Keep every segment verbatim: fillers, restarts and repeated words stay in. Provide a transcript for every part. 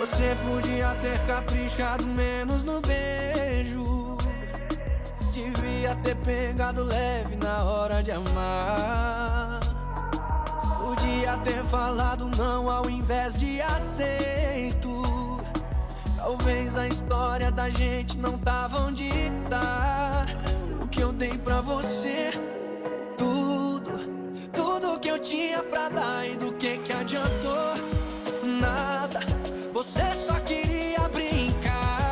Você podia ter caprichado menos no beijo, devia ter pegado leve na hora de amar. Podia ter falado não ao invés de aceito. Talvez a história da gente não tava onde tá. O que eu dei pra você, tudo, tudo que eu tinha pra dar, e do que que adiantou? Nada, você só queria brincar.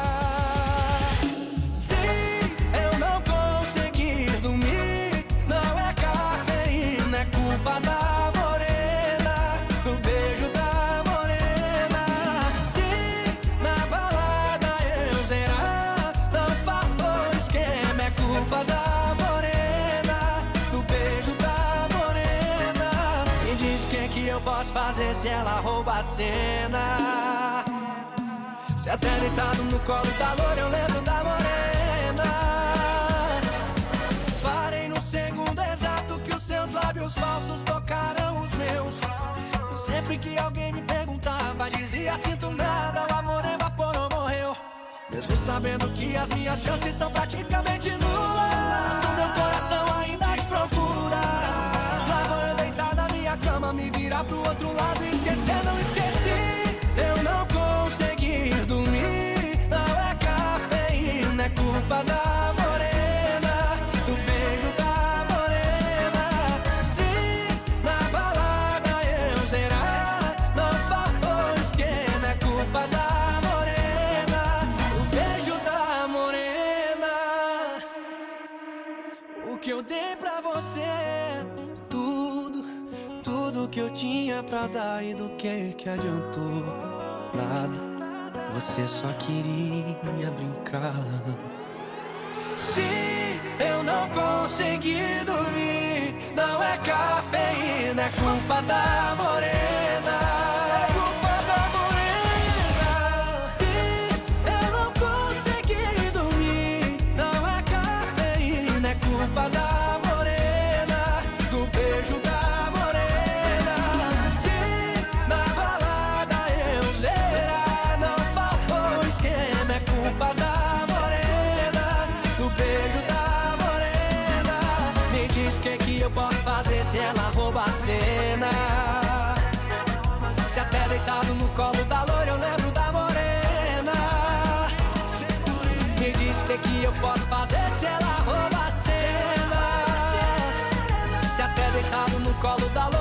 Se eu não conseguir dormir, não é cafeína, é culpa da morena, do beijo da morena. Se na balada eu zerar, não falou esquema, é culpa da morena, do beijo da morena. Me diz o que que eu posso fazer se ela rouba a cena. Se até deitado no colo da loura eu lembro da morena. Parei no segundo exato que os seus lábios falsos tocaram os meus. E sempre que alguém me perguntava, dizia sinto nada, o amor evaporou, morreu. Mesmo sabendo que as minhas chances são praticamente nulas, o meu coração ainda te procura. Lá vou eu deitar na minha cama, me virar pro outro lado e esquecer, não esqueci. Eu não consegui dormir, não é cafeína, é culpa da morena, do beijo da morena. Se na balada eu zerar, não faltou esquema, é culpa da morena, do beijo da morena. O que eu dei pra você, tudo, tudo que eu tinha pra dar, e do que que adiantou? Nada, você só queria brincar. Se eu não conseguir dormir, não é cafeína, é culpa da morena, é culpa da morena. Se eu não conseguir dormir, não é cafeína, é culpa da morena, do beijo da morena. Se na balada eu zerar, não faltou esquema, é culpa da morena, do beijo da morena. Me diz o que que eu posso fazer se ela rouba a cena. Se até deitado no colo da loira eu lembro da morena. Me diz o que que eu posso fazer se ela rouba a cena. Se até deitado no colo da loira